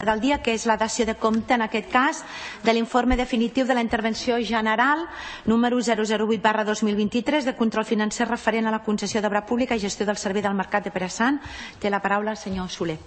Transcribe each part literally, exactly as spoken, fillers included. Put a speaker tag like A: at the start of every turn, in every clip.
A: del dia, que és la dació de compte, en aquest cas, de l'informe definitiu de la intervenció general número zero zero vuit barra dos mil vint-i-tres de control financer referent a la concessió d'obra pública i gestió del servei del mercat de Pere-Sant. Té la paraula el senyor Soler.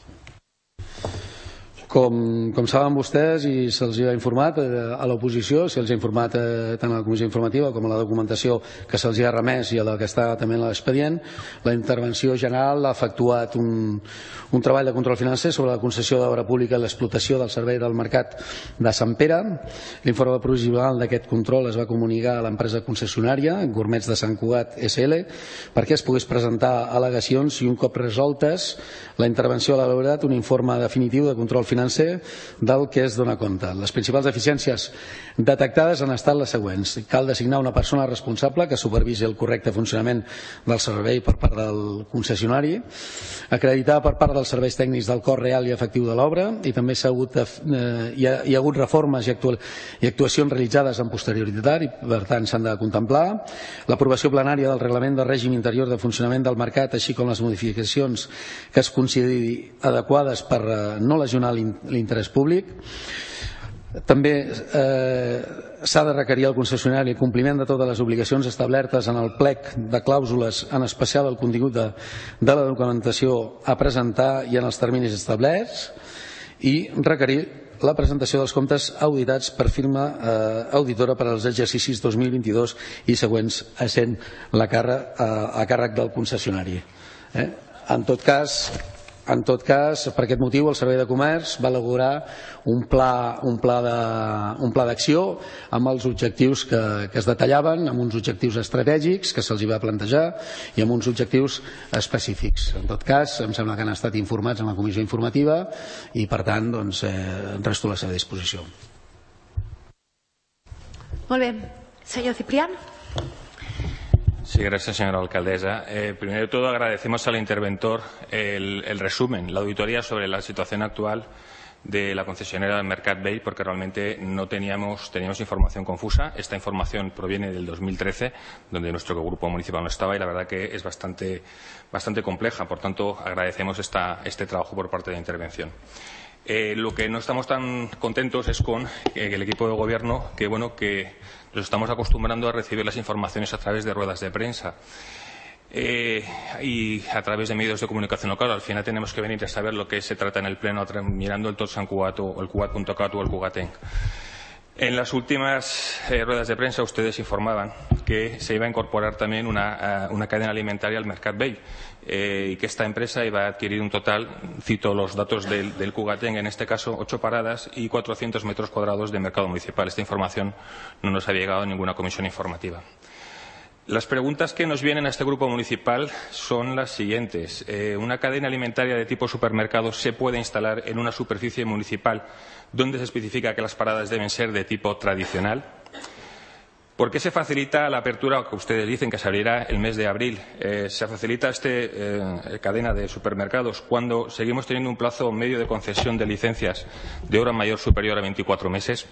B: Com, com saben vostès i se'ls ha informat a l'oposició, se'ls ha informat tant a la comissió informativa com a la documentació que se'ls ha remès i a la que està també en l'expedient, la intervenció general ha efectuat un, un treball de control financer sobre la concessió d'obra pública i l'explotació del servei del mercat de Sant Pere. L'informe provisional d'aquest control es va comunicar a l'empresa concessionària Gourmets de Sant Cugat S L perquè es pogués presentar al·legacions i un cop resoltes la intervenció ha elaborat un informe definitiu de control financer del que es dona compte. Les principals deficiències detectades han estat les següents. Cal designar una persona responsable que supervisi el correcte funcionament del servei per part del concessionari, acreditar per part dels serveis tècnics del cost real i efectiu de l'obra, i també s'ha hagut, eh, hi, ha, hi ha hagut reformes i, actual, i actuacions realitzades en posterioritat i per tant s'han de contemplar, l'aprovació plenària del reglament de règim interior de funcionament del mercat, així com les modificacions que es consideri adequades per eh, no lesionar l'interès públic. També eh, s'ha de requerir al concessionari el compliment de totes les obligacions establertes en el plec de clàusules, en especial el contingut de, de la documentació a presentar i en els terminis establerts, i requerir la presentació dels comptes auditats per firma eh, auditora per als exercicis dos mil vint-i-dos i següents, essent la càrrec, eh, a càrrec del concessionari. Eh? En tot cas, En tot cas, per aquest motiu, el Servei de Comerç va elaborar un pla, un pla de, un pla d'acció amb els objectius que, que es detallaven, amb uns objectius estratègics que se'ls va plantejar i amb uns objectius específics. En tot cas, em sembla que han estat informats en la comissió informativa i, per tant, doncs, eh, resto a la seva disposició.
A: Molt bé. Senyor Ciprián.
C: Sí, gracias, señora alcaldesa. Eh, primero de todo, agradecemos al interventor el, el resumen, la auditoría sobre la situación actual de la concesionaria del Mercat Vell, porque realmente no teníamos, teníamos información confusa. Esta información proviene del dos mil trece, donde nuestro grupo municipal no estaba, y la verdad que es bastante, bastante compleja. Por tanto, agradecemos esta, este trabajo por parte de la intervención. Eh, lo que no estamos tan contentos es con eh, el equipo de gobierno, que bueno, que nos estamos acostumbrando a recibir las informaciones a través de ruedas de prensa eh, y a través de medios de comunicación local. Al final tenemos que venir a saber lo que se trata en el pleno mirando el Tot Sant Cugat o el Cugat punto cat o el Cugatenc. En las últimas eh, ruedas de prensa ustedes informaban que se iba a incorporar también una, uh, una cadena alimentaria al Mercat Vell eh, y que esta empresa iba a adquirir un total, cito los datos del, del Cugatenc, en este caso ocho paradas y cuatrocientos metros cuadrados de mercado municipal. Esta información no nos ha llegado a ninguna comisión informativa. Las preguntas que nos vienen a este grupo municipal son las siguientes. Eh, ¿Una cadena alimentaria de tipo supermercado se puede instalar en una superficie municipal donde se especifica que las paradas deben ser de tipo tradicional? ¿Por qué se facilita la apertura, que ustedes dicen que se abrirá el mes de abril? Eh, ¿Se facilita esta eh, cadena de supermercados cuando seguimos teniendo un plazo medio de concesión de licencias de hora mayor superior a veinticuatro meses?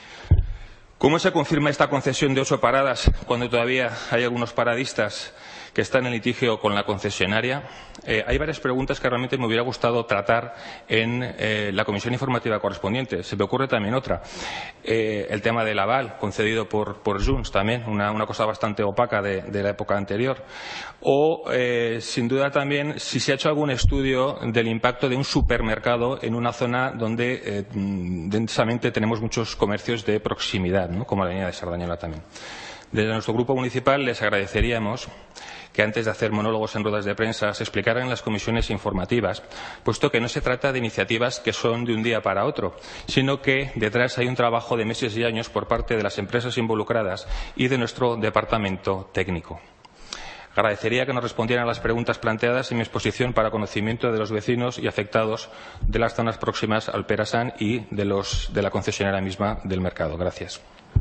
C: ¿Cómo se confirma esta concesión de ocho paradas cuando todavía hay algunos paradistas que están en litigio con la concesionaria? Eh, hay varias preguntas que realmente me hubiera gustado tratar en eh, la comisión informativa correspondiente. Se me ocurre también otra. Eh, el tema del aval concedido por, por Junts, también una, una cosa bastante opaca de, de la época anterior. O, eh, sin duda, también si se ha hecho algún estudio del impacto de un supermercado en una zona donde eh, densamente tenemos muchos comercios de proximidad, ¿no? Como la avenida de Sardañola también. Desde nuestro grupo municipal les agradeceríamos que antes de hacer monólogos en ruedas de prensa se explicaran en las comisiones informativas, puesto que no se trata de iniciativas que son de un día para otro, sino que detrás hay un trabajo de meses y años por parte de las empresas involucradas y de nuestro departamento técnico. Agradecería que nos respondieran a las preguntas planteadas en mi exposición para conocimiento de los vecinos y afectados de las zonas próximas al Pere-Sant y de, los, de la concesionaria misma del mercado. Gracias.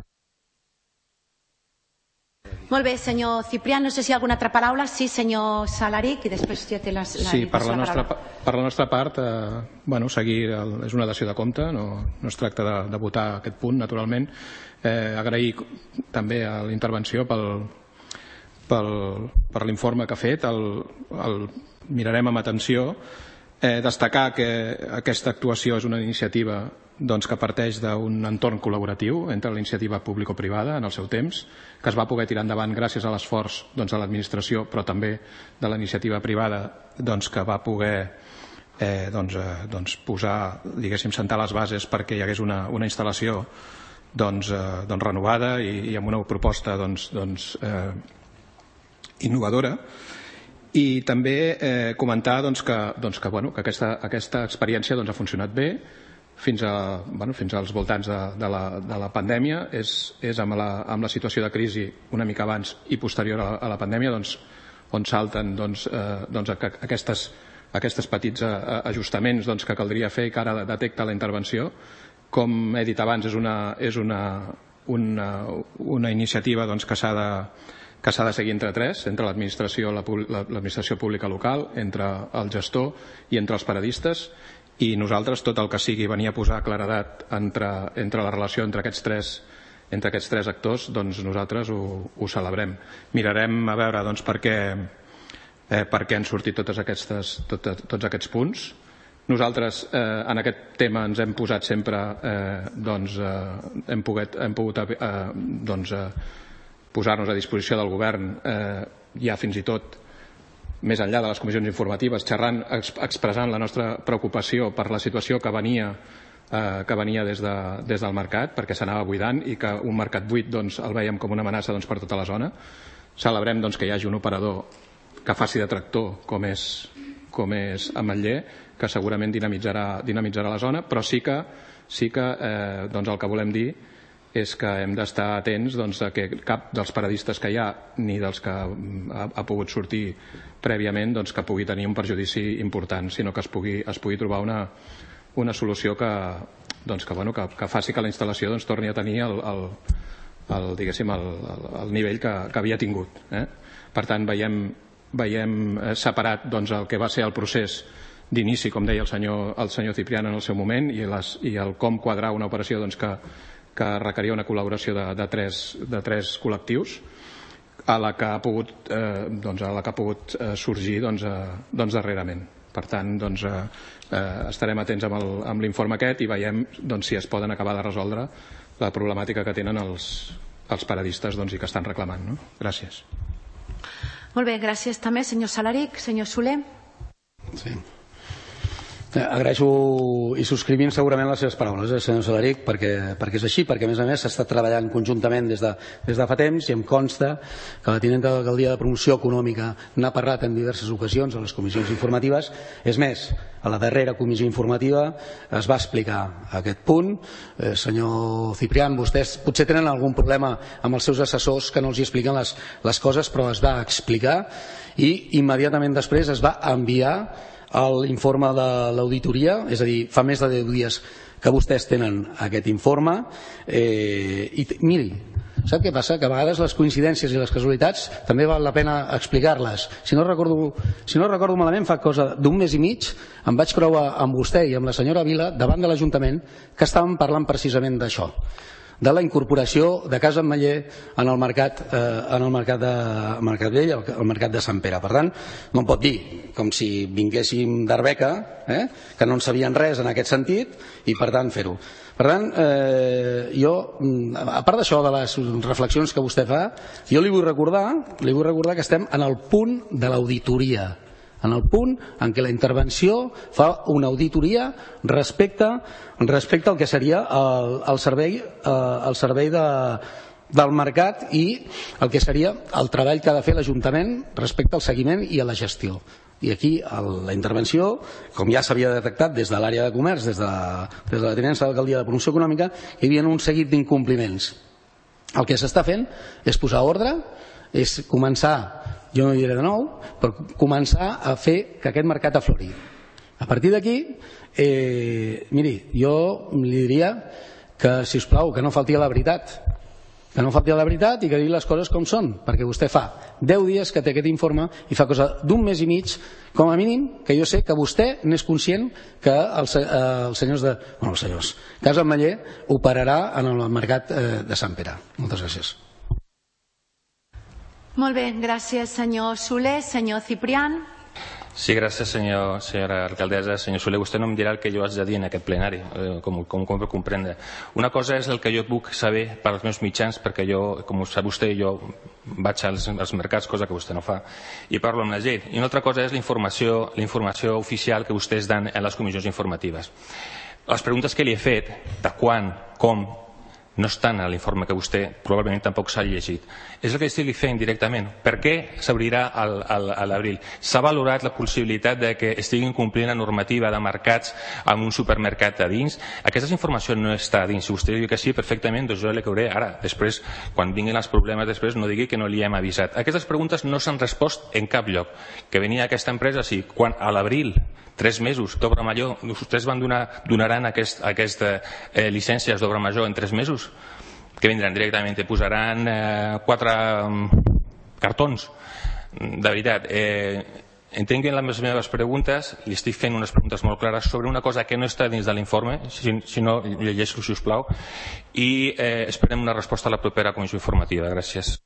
A: Molt bé, senyor Ciprián. No sé si hi ha alguna altra paraula. Sí, senyor Salaric, i després ja té la, la,
D: sí, per la,
A: la
D: nostra, per la nostra part, eh, bueno, seguir el, és una dació de compte, no, no es tracta de, de votar aquest punt, naturalment. Eh, agrair també a la intervenció pel, pel, per l'informe que ha fet, el, el mirarem amb atenció. Eh, destacar que aquesta actuació és una iniciativa doncs, que parteix d'un entorn col·laboratiu entre la iniciativa público-privada en el seu temps, que es va poder tirar endavant gràcies a l'esforç doncs, de l'administració, però també de la iniciativa privada doncs, que va poder eh, doncs, eh, doncs, posar, diguéssim, sentar les bases perquè hi hagués una, una instal·lació doncs, eh, doncs, renovada i, i amb una proposta doncs, doncs, eh, innovadora. I també eh, comentar doncs, que, doncs, que, bueno, que aquesta, aquesta experiència doncs, ha funcionat bé fins, a, bueno, fins als voltants de, de, la, de la pandèmia. És, és amb, la, amb la situació de crisi una mica abans i posterior a la, a la pandèmia doncs, on salten doncs, eh, doncs, aquestes, aquestes petits ajustaments doncs, que caldria fer i que ara detecta la intervenció. Com he dit abans, és una, és una, una, una iniciativa doncs, que s'ha de que s'ha de seguir entre tres, entre l'administració l'administració pública local, entre el gestor i entre els paradistes, i nosaltres tot el que sigui venir a posar claredat entre, entre la relació entre aquests tres, entre aquests tres actors, doncs nosaltres ho, ho celebrem. Mirarem a veure doncs, per, què, eh, per què han sortit totes aquestes, tot, tots aquests punts. Nosaltres eh, en aquest tema ens hem posat sempre, eh, doncs, eh, hem, pogut, hem pogut eh, doncs, eh, posar-nos a disposició del govern eh, ja fins i tot més enllà de les comissions informatives, xerrant, expressant la nostra preocupació per la situació que venia, eh, que venia des, de, des del mercat, perquè s'anava buidant i que un mercat buit doncs, el veiem com una amenaça doncs, per tota la zona. Celebrem doncs, que hi hagi un operador que faci de tractor com és, com és Ametller, que segurament dinamitzarà, dinamitzarà la zona, però sí que, sí que eh, doncs, el que volem dir és que hem d'estar atents doncs, a que cap dels paradistes que hi ha ni dels que ha, ha pogut sortir prèviament doncs, que pugui tenir un perjudici important, sinó que es pugui, es pugui trobar una, una solució que, doncs, que, bueno, que, que faci que la instal·lació doncs, torni a tenir el, el, el, diguéssim, el, el nivell que, que havia tingut. Eh? Per tant, veiem, veiem separat doncs, el que va ser el procés d'inici, com deia el senyor, el senyor Ciprián en el seu moment, i, les, i el com quadrar una operació doncs, que que requeria una col·laboració de, de, tres, de tres col·lectius a la que ha pogut, eh, doncs a la que ha pogut eh, sorgir doncs, eh, doncs darrerament. Per tant, doncs, eh, eh, estarem atents amb, el, amb l'informe aquest i veiem doncs, si es poden acabar de resoldre la problemàtica que tenen els, els paradistes doncs, i que estan reclamant. No? Gràcies.
A: Molt bé, gràcies també. Senyor Salaric, senyor Soler.
B: Sí. Agraeixo i subscrivim segurament les seves paraules, eh, senyor Salaric, perquè, perquè és així, perquè a més a més s'ha estat treballant conjuntament des de, des de fa temps i em consta que la tinenta d'alcaldia de promoció econòmica n'ha parlat en diverses ocasions a les comissions informatives. És més, a la darrera comissió informativa es va explicar aquest punt. Eh, senyor Ciprián, vostès potser tenen algun problema amb els seus assessors que no els hi expliquen les, les coses, però es va explicar i immediatament després es va enviar l'informe de l'auditoria, és a dir, fa més de deu dies que vostès tenen aquest informe. Eh, i miri, sap què passa? Que a vegades les coincidències i les casualitats també val la pena explicar-les. Si no recordo, si no recordo malament, fa cosa d'un mes i mig em vaig creuar amb vostè i amb la senyora Vila davant de l'Ajuntament que estàvem parlant precisament d'això, de la incorporació de Casa Ametller en el mercat, eh, en el mercat de Mercat Vell, el mercat de Sant Pere. Per tant, no em pot dir com si vinguéssim d'Arbeca, eh, que no en sabien res en aquest sentit, i per tant fer-ho. Per tant, eh, jo, a part d'això de les reflexions que vostè fa, jo li vull recordar, li vull recordar que estem en el punt de l'auditoria, en el punt en què la intervenció fa una auditoria respecte, respecte al que seria el, el servei, eh, el servei de, del mercat i el que seria el treball que ha de fer l'Ajuntament respecte al seguiment i a la gestió. I aquí el, la intervenció, com ja s'havia detectat des de l'àrea de comerç, des de, des de la tinença d'alcaldia de promoció econòmica, hi havia un seguit d'incompliments. El que s'està fent és posar ordre, és començar, jo no diré de nou, però començar a fer que aquest mercat aflori. A partir d'aquí, eh, miri, jo li diria que, sisplau, que no falti a la veritat, que no falti a la veritat i que digui les coses com són, perquè vostè fa deu dies que té aquest informe i fa cosa d'un mes i mig, com a mínim, que jo sé que vostè n'és conscient que els, eh, els senyors de... Bueno, els senyors, Casa Ametller operarà en el mercat eh, de Sant Pere. Moltes gràcies.
A: Molt bé, gràcies senyor Soler. Senyor Ciprián.
C: Sí, gràcies, senyor, senyora alcaldessa. Senyor Soler, vostè no em dirà el que jo haig de dir en aquest plenari, eh, com, com, com puc comprendre. Una cosa és el que jo puc saber per als meus mitjans, perquè jo, com sap vostè, jo vaig als, als mercats, cosa que vostè no fa, i parlo amb la gent. I una altra cosa és la informació, la informació oficial que vostès dan en les comissions informatives. Les preguntes que li he fet, de quan, com, no estan a l'informe que vostè probablement tampoc s'ha llegit. És el que estic fent directament. Per què s'obrirà a l'abril? S'ha valorat la possibilitat de que estiguin complint la normativa de mercats amb un supermercat a dins? Aquesta informació no està a dins. Si vostè diu que sí, perfectament, doncs jo li cauré ara. Després, quan vinguin els problemes, després no digui que no li hem avisat. Aquestes preguntes no s'han respost en cap lloc. Que venia aquesta empresa, sí, quan a l'abril, tres mesos d'obra major, vostès van donar, donaran aquest, aquestes eh, llicències d'obra major en tres mesos? Que vindran directament, te posaran eh, quatre um, cartons. De veritat, eh, entenguin les meves preguntes, li estic fent unes preguntes molt clares sobre una cosa que no està dins de l'informe, si, si no, llegeixo, si us plau, i eh, esperem una resposta a la propera comissió informativa. Gràcies.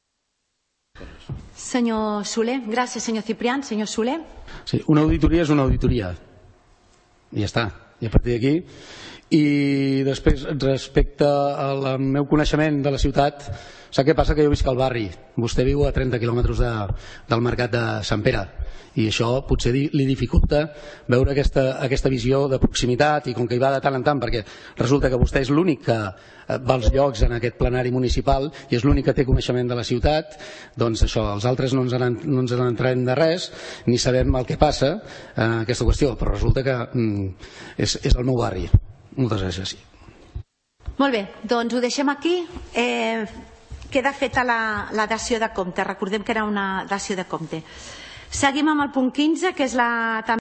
A: Senyor Soler, gràcies, senyor Ciprián. Senyor Soler.
B: Sí, una auditoria és una auditoria. I ja està. I a partir d'aquí... I després, respecte al meu coneixement de la ciutat, sap què passa? Que jo visc al barri. Vostè viu a trenta quilòmetres de, del mercat de Sant Pere, i això potser li dificulta veure aquesta, aquesta visió de proximitat, i com que hi va de tant en tant, perquè resulta que vostè és l'únic que va als llocs en aquest plenari municipal i és l'únic que té coneixement de la ciutat, doncs això, els altres no ens en, no ens en entrarem de res, ni sabem el que passa en aquesta qüestió, però resulta que mm, és, és el meu barri. Moltes gràcies.
A: Molt bé, doncs ho deixem aquí. Eh, queda feta la, la dació de compte. Recordem que era una dació de compte. Seguim amb el punt quinze, que és la...